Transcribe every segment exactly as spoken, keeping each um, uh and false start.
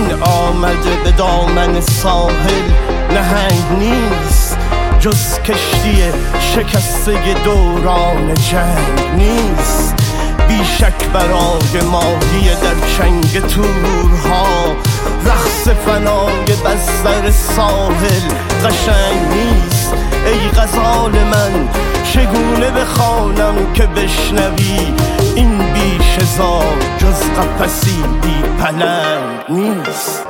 این آمده به دامن ساحل نهنگ نیست، جز کشتی شکسته دوران جنگ نیست. بیشک برای ماهی در چنگ تورها رقص فنای بستر ساحل قشنگ نیست. ای غزال من چگونه بخوانم که بشنوی این بیش زار جز قفسی بی پلنگ نیست.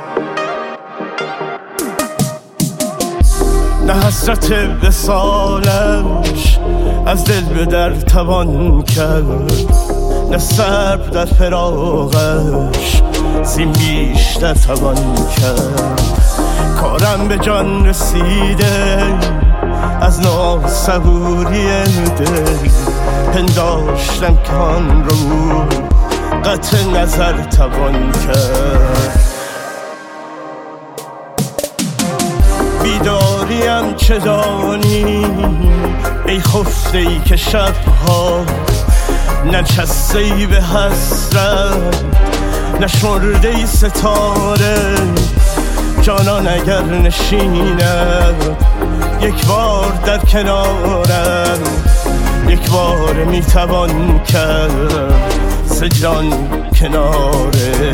نه حسرت وصالش از دل به در توان کرد، نه صبر در فراقش زین بیشتر توان کرد. کارم به جان رسیده از ناصبوری دل، پنداشتم که آن رو قطع نظر توان کرد. بیداریم چه دانی ای خفته ای که شبها ننشسته ای به حسرت، نشمرده ای ستاره. جانان اگر نشیند یک بار در کنارم، یک بار میتوان کرد ز جان کناره.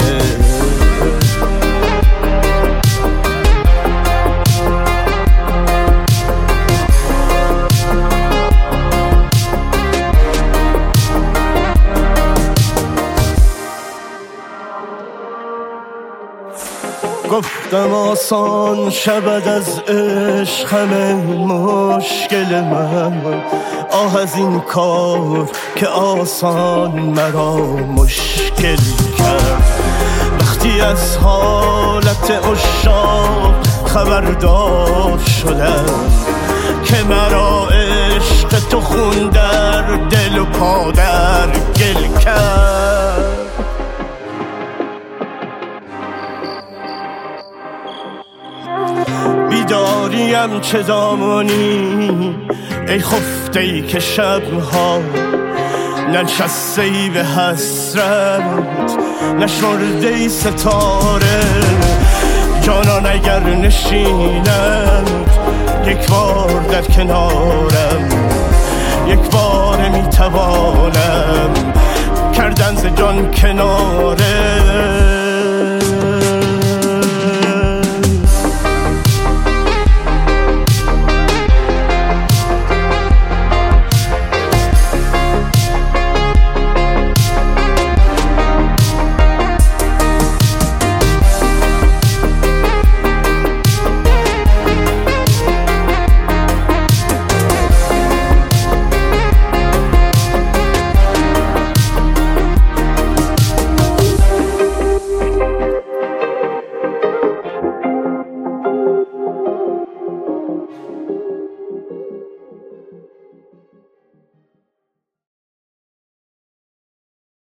گفتم آسان شود از عشق همه مشکل من، آه از این کار که آسان مرا مشکل کرد. وقتی از حالت عشاق خبردار شدم که مرا عشق تو خون در دل و پا در گل کرد. بیداریم چه دامانی ای خفته ای که شبها ننشسته ای به حسرت، نشمرده ای ستاره. جانان اگر نشینند یک بار در کنارم، یک بار میتوانم کردن ز جان کناره.